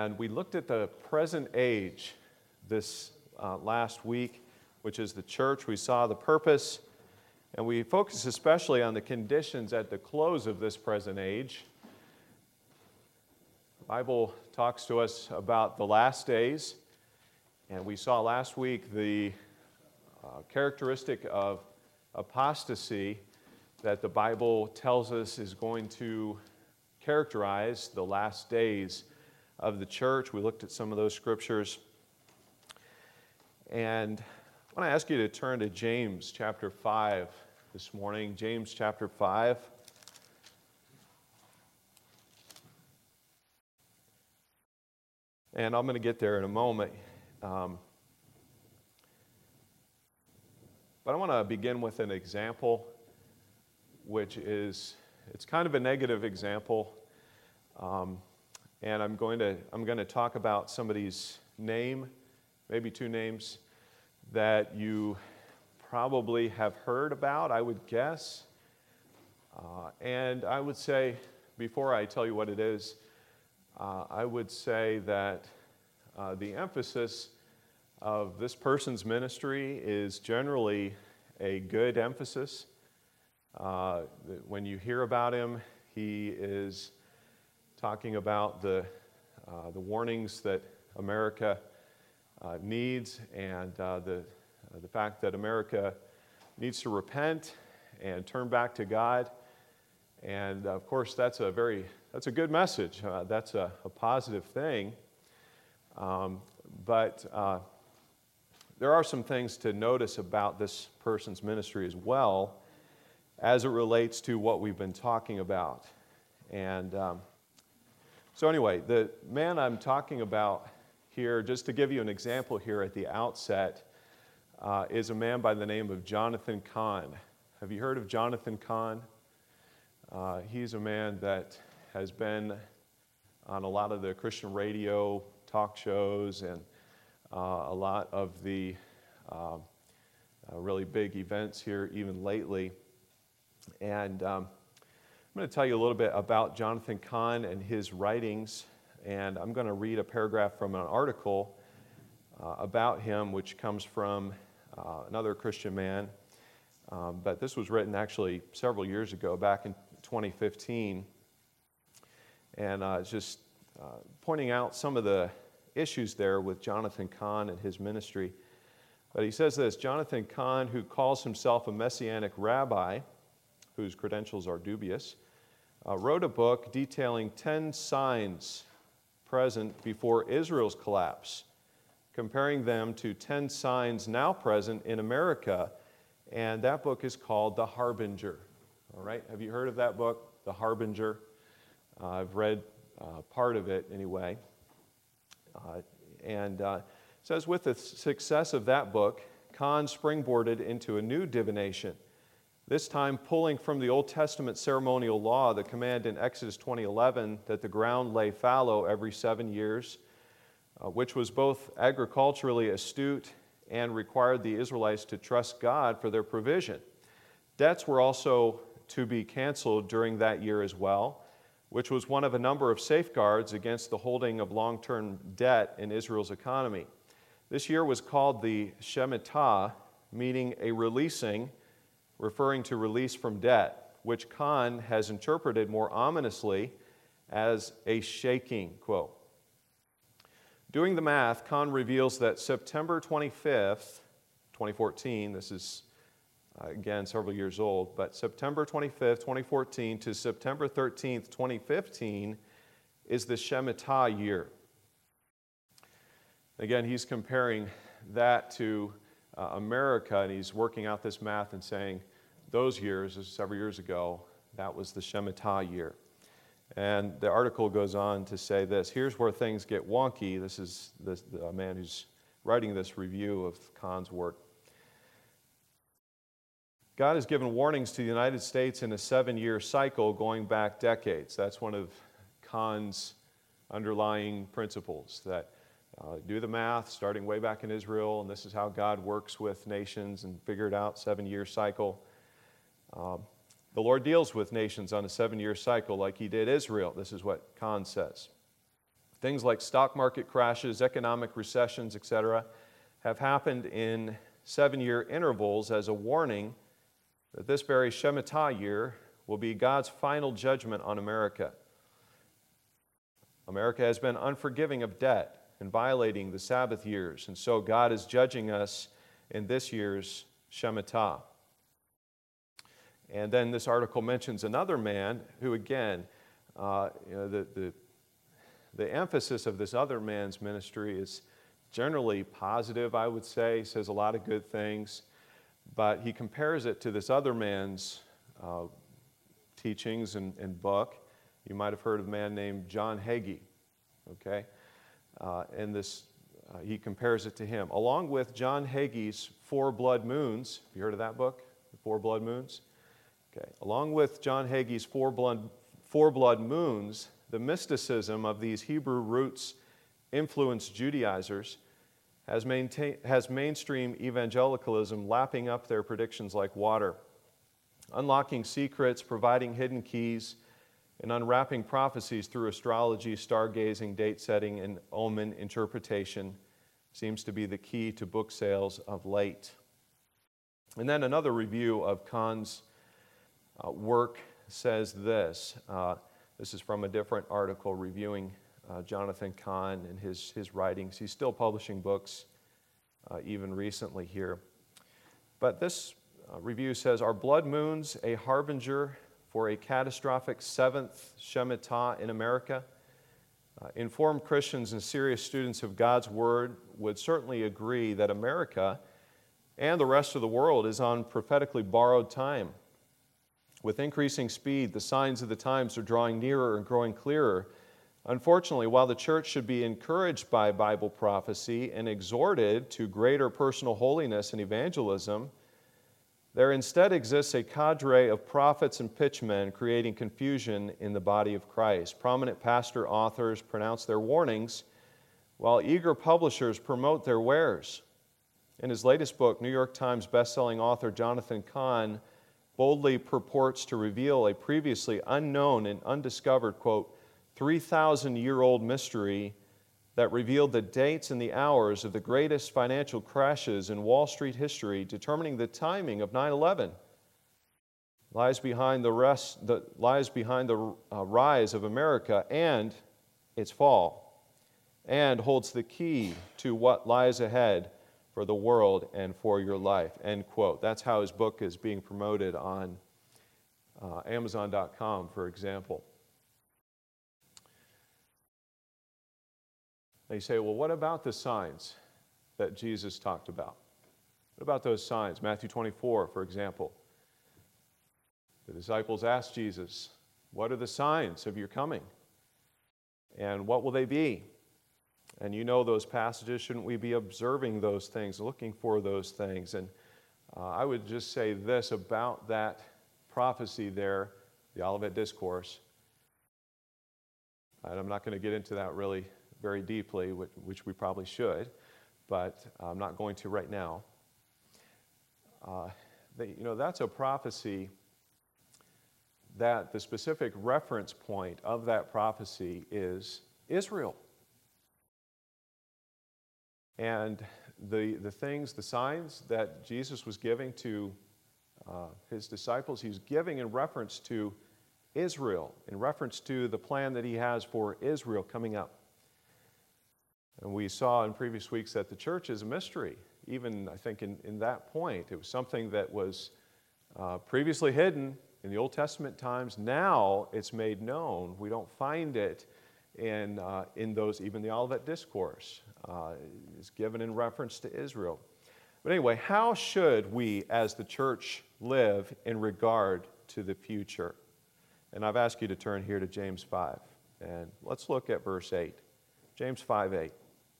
And we looked at the present age this last week, which is the church. We saw the purpose, and we focused especially on the conditions at the close of this present age. The Bible talks to us about the last days, and we saw last week the characteristic of apostasy that the Bible tells us is going to characterize the last days of the church. We looked at some of those scriptures. And I want to ask you to turn to James chapter 5 this morning. James chapter 5. And I'm going to get there in a moment. But I want to begin with an example, which is, it's kind of a negative example. And I'm going to talk about somebody's name, maybe two names, that you probably have heard about, I would guess. And I would say, before I tell you what it is, I would say that the emphasis of this person's ministry is generally a good emphasis. When you hear about him, he is talking about the warnings that America needs, and the fact that America needs to repent and turn back to God. And of course, that's a good message. That's a positive thing. But there are some things to notice about this person's ministry as well, as it relates to what we've been talking about. And so anyway, the man I'm talking about here, just to give you an example here at the outset, is a man by the name of Jonathan Cahn. Have you heard of Jonathan Cahn? He's a man that has been on a lot of the Christian radio talk shows and a lot of the really big events here even lately. And I'm going to tell you a little bit about Jonathan Cahn and his writings, and I'm going to read a paragraph from an article about him, which comes from another Christian man. But this was written actually several years ago, back in 2015. And it's just pointing out some of the issues there with Jonathan Cahn and his ministry. But he says this: Jonathan Cahn, who calls himself a Messianic rabbi, whose credentials are dubious, wrote a book detailing 10 signs present before Israel's collapse, comparing them to 10 signs now present in America, and that book is called The Harbinger. All right, have you heard of that book, The Harbinger? I've read part of it anyway. And it says, with the success of that book, Cahn springboarded into a new divination, this time pulling from the Old Testament ceremonial law the command in Exodus 20:11 that the ground lay fallow every 7 years, which was both agriculturally astute and required the Israelites to trust God for their provision. Debts were also to be canceled during that year as well, which was one of a number of safeguards against the holding of long-term debt in Israel's economy. This year was called the Shemitah, meaning a releasing, referring to release from debt, which Cahn has interpreted more ominously as a shaking, quote. Doing the math, Cahn reveals that September 25th, 2014, this is again several years old, but September 25th, 2014 to September 13th, 2015 is the Shemitah year. Again, he's comparing that to America, and he's working out this math and saying those years, this is several years ago, that was the Shemitah year. And the article goes on to say this: here's where things get wonky. This is the man who's writing this review of Cahn's work. God has given warnings to the United States in a 7-year cycle going back decades. That's one of Cahn's underlying principles, that do the math, starting way back in Israel, and this is how God works with nations, and figure it out, 7-year cycle. The Lord deals with nations on a 7-year cycle like he did Israel. This is what Cahn says. Things like stock market crashes, economic recessions, etc., have happened in 7-year intervals as a warning that this very Shemitah year will be God's final judgment on America. America has been unforgiving of debt and violating the Sabbath years, and so God is judging us in this year's Shemitah. And then this article mentions another man who, again, the emphasis of this other man's ministry is generally positive, I would say. He says a lot of good things, but he compares it to this other man's teachings and book. You might have heard of a man named John Hagee, okay? And he compares it to him. Along with John Hagee's Four Blood Moons, have you heard of that book, The Four Blood Moons? Okay. Along with John Hagee's Four Blood Moons, the mysticism of these Hebrew roots influenced Judaizers has mainstream evangelicalism lapping up their predictions like water, unlocking secrets, providing hidden keys, and unwrapping prophecies through astrology, stargazing, date setting, and omen interpretation seems to be the key to book sales of late. And then another review of Kahn's work says this. This is from a different article reviewing Jonathan Cahn and his writings. He's still publishing books even recently here. But this review says, "Are blood moons a harbinger for a catastrophic seventh Shemitah in America? Informed Christians and serious students of God's Word would certainly agree that America and the rest of the world is on prophetically borrowed time. With increasing speed, the signs of the times are drawing nearer and growing clearer. Unfortunately, while the church should be encouraged by Bible prophecy and exhorted to greater personal holiness and evangelism, there instead exists a cadre of prophets and pitchmen creating confusion in the body of Christ. Prominent pastor authors pronounce their warnings, while eager publishers promote their wares." In his latest book, New York Times bestselling author Jonathan Cahn boldly purports to reveal a previously unknown and undiscovered, quote, 3,000-year-old mystery that revealed the dates and the hours of the greatest financial crashes in Wall Street history, determining the timing of 9/11. Lies behind the rise of America and its fall, and holds the key to what lies ahead for the world and for your life, end quote. That's how his book is being promoted on Amazon.com, for example. Now you say, well, what about the signs that Jesus talked about? What about those signs? Matthew 24, for example. The disciples asked Jesus, what are the signs of your coming? And what will they be? And you know those passages. Shouldn't we be observing those things, looking for those things? And I would just say this about that prophecy there, the Olivet Discourse. And I'm not going to get into that really very deeply, which we probably should, but I'm not going to right now. That's a prophecy that the specific reference point of that prophecy is Israel. And the things, the signs that Jesus was giving to his disciples, he's giving in reference to Israel, in reference to the plan that he has for Israel coming up. And we saw in previous weeks that the church is a mystery. Even, I think, in that point, it was something that was previously hidden in the Old Testament times. Now it's made known. We don't find it in those, even the Olivet Discourse is given in reference to Israel. But anyway, how should we as the church live in regard to the future? And I've asked you to turn here to James 5. And let's look at verse 8. James 5:8.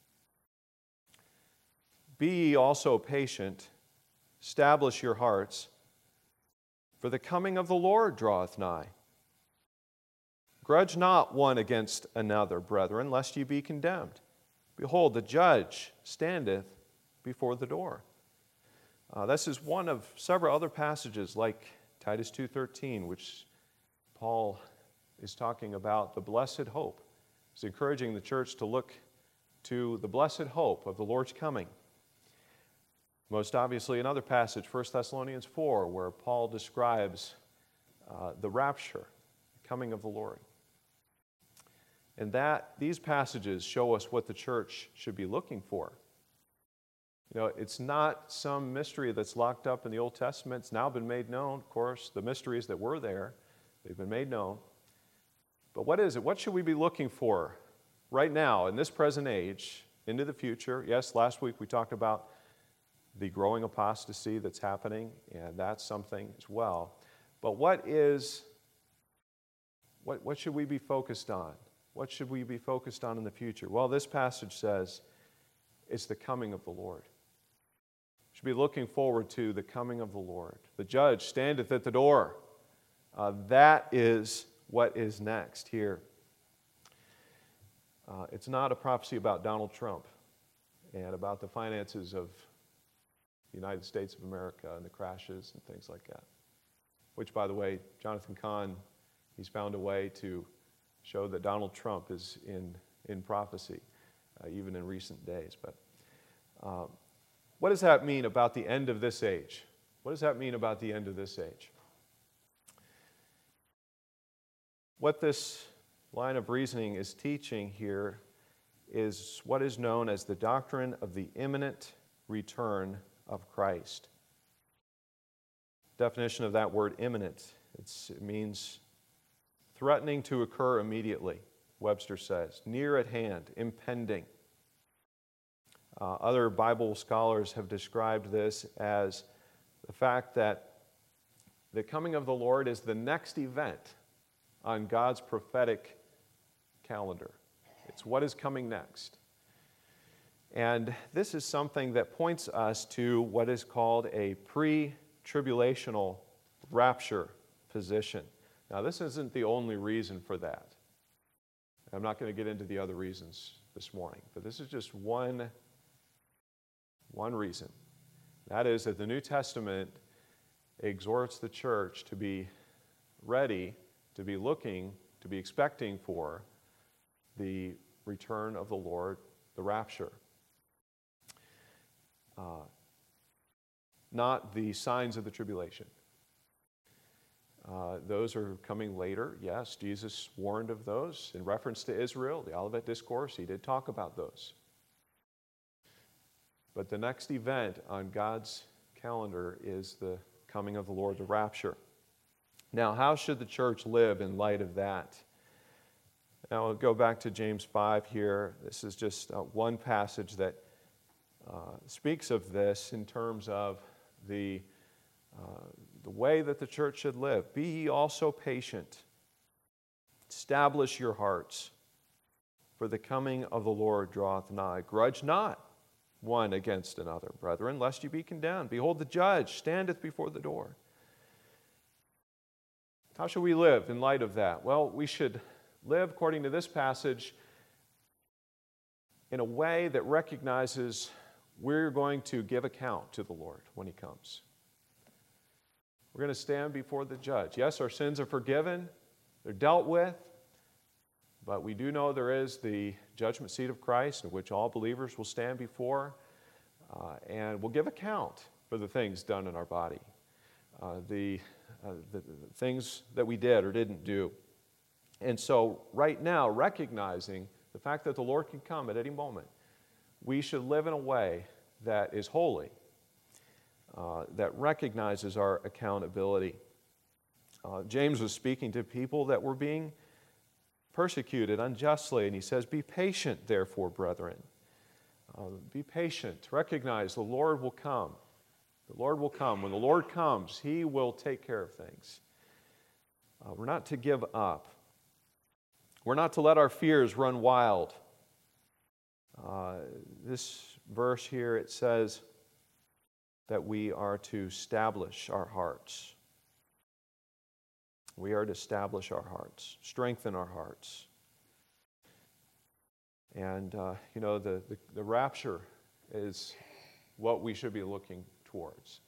Be ye also patient, establish your hearts, for the coming of the Lord draweth nigh. Grudge not one against another, brethren, lest ye be condemned. Behold, the judge standeth before the door. This is one of several other passages like Titus 2:13, which Paul is talking about the blessed hope. He's encouraging the church to look to the blessed hope of the Lord's coming. Most obviously, another passage, 1 Thessalonians 4, where Paul describes the rapture, the coming of the Lord. And these passages show us what the church should be looking for. You know, it's not some mystery that's locked up in the Old Testament. It's now been made known, of course. The mysteries that were there, they've been made known. But what is it? What should we be looking for right now, in this present age, into the future? Yes, last week we talked about the growing apostasy that's happening, and that's something as well. But what should we be focused on? What should we be focused on in the future? Well, this passage says it's the coming of the Lord. We should be looking forward to the coming of the Lord. The judge standeth at the door. That is what is next here. It's not a prophecy about Donald Trump and about the finances of the United States of America and the crashes and things like that. Which, by the way, Jonathan Cahn, he's found a way to show that Donald Trump is in prophecy, even in recent days. But what does that mean about the end of this age? What does that mean about the end of this age? What this line of reasoning is teaching here is what is known as the doctrine of the imminent return of Christ. Definition of that word imminent, it means threatening to occur immediately, Webster says, near at hand, impending. Other Bible scholars have described this as the fact that the coming of the Lord is the next event on God's prophetic calendar. It's what is coming next. And this is something that points us to what is called a pre-tribulational rapture position. Now, this isn't the only reason for that. I'm not going to get into the other reasons this morning, but this is just one reason. That is that the New Testament exhorts the church to be ready, to be looking, to be expecting for the return of the Lord, the rapture. Not the signs of the tribulation. Those are coming later. Yes, Jesus warned of those. In reference to Israel, the Olivet Discourse, he did talk about those. But the next event on God's calendar is the coming of the Lord, the rapture. Now, how should the church live in light of that? Now, I'll go back to James 5 here. This is just one passage that speaks of this in terms of the way that the church should live. Be ye also patient. Establish your hearts, for the coming of the Lord draweth nigh. Grudge not one against another, brethren, lest ye be condemned. Behold, the judge standeth before the door. How should we live in light of that? Well, we should live, according to this passage, in a way that recognizes we're going to give account to the Lord when he comes. We're going to stand before the judge. Yes, our sins are forgiven, they're dealt with, but we do know there is the judgment seat of Christ in which all believers will stand before, and we'll give account for the things done in our body, the things that we did or didn't do. And so right now, recognizing the fact that the Lord can come at any moment, we should live in a way that is holy, that recognizes our accountability. James was speaking to people that were being persecuted unjustly, and he says, be patient, therefore, brethren. Be patient. Recognize the Lord will come. The Lord will come. When the Lord comes, he will take care of things. We're not to give up. We're not to let our fears run wild. This verse here, it says that we are to establish our hearts. We are to establish our hearts, strengthen our hearts. And, the rapture is what we should be looking towards.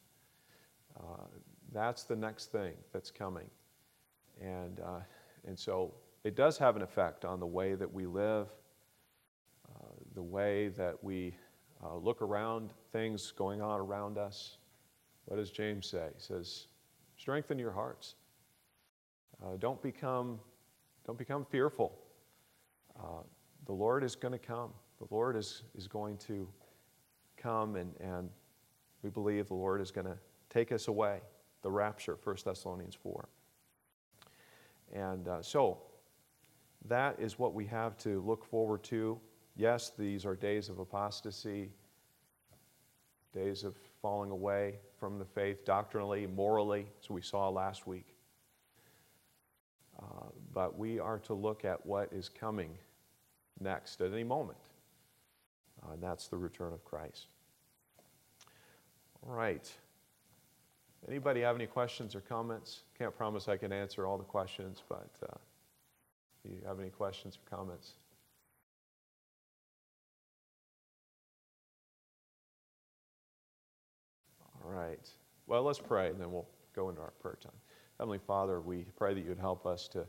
That's the next thing that's coming. And so it does have an effect on the way that we live, the way that we look around things going on around us. What does James say? He says, strengthen your hearts. Don't become fearful. The Lord is going to come. The Lord is going to come, and we believe the Lord is going to take us away, the rapture, 1 Thessalonians 4. And so that is what we have to look forward to. Yes, these are days of apostasy, days of falling away from the faith doctrinally, morally, as we saw last week. But we are to look at what is coming next at any moment. And that's the return of Christ. All right. Anybody have any questions or comments? Can't promise I can answer all the questions, but do you have any questions or comments? All right. Well, let's pray, and then we'll go into our prayer time. Heavenly Father, we pray that you would help us to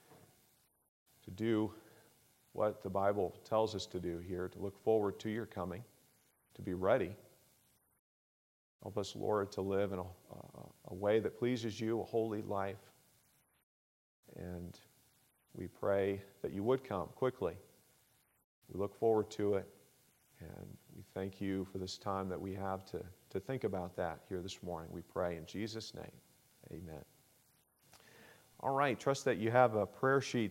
do what the Bible tells us to do here, to look forward to your coming, to be ready. Help us, Lord, to live in a way that pleases you, a holy life. And we pray that you would come quickly. We look forward to it, and we thank you for this time that we have to think about that here this morning. We pray in Jesus' name. Amen. All right, trust that you have a prayer sheet